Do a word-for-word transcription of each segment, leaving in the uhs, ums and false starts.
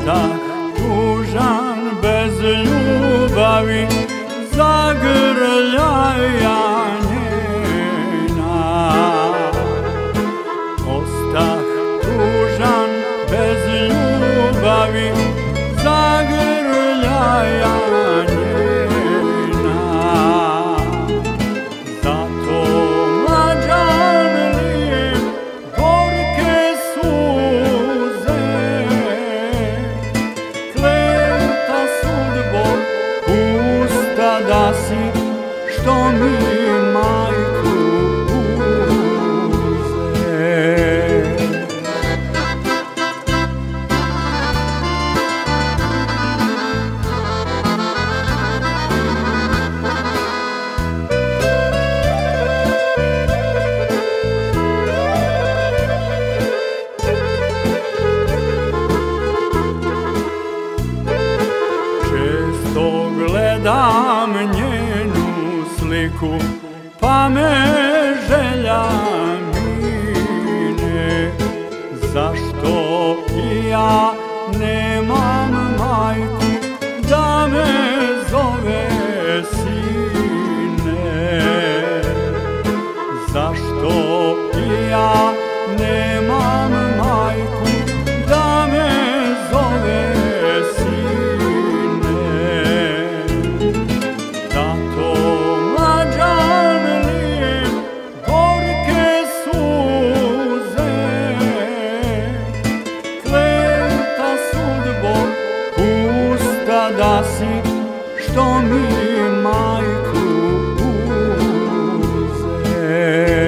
Ostah tužan bez ljubavi, zagrljaja njena. Ostah tužan bez ljubavi, zagrljaja njena. Zato mlađan lijem gorke suze, kleta sudbo pusta da si, što mi majku uze. Često gledam njenu sliku, pa me želja mine. Zašto i ja nemam majku da me zove sine? Zašto i ja nemam majku da me zove sine? Zato mlađan lijem gorke suze, kleta sudbo pusta da si, što mi majku uze.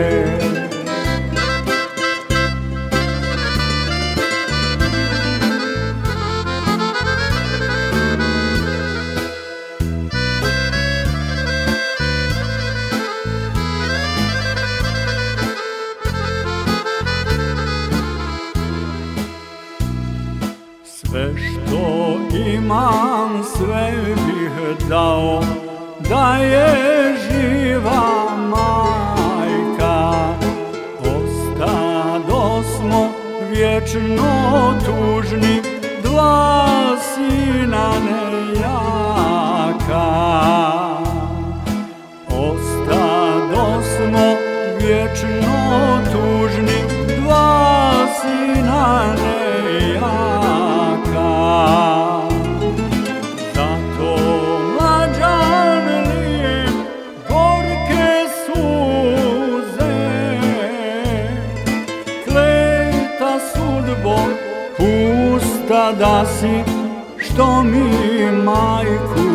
Sve što imam, sve bih dao da je živa majka. Ostadosmo vječno tužni, dva sina nejaka. Ostadosmo vječno tužni, dva sina nejaka. Zato mlađan lijem gorke suze, kleta sudbo pusta da si, što mi majku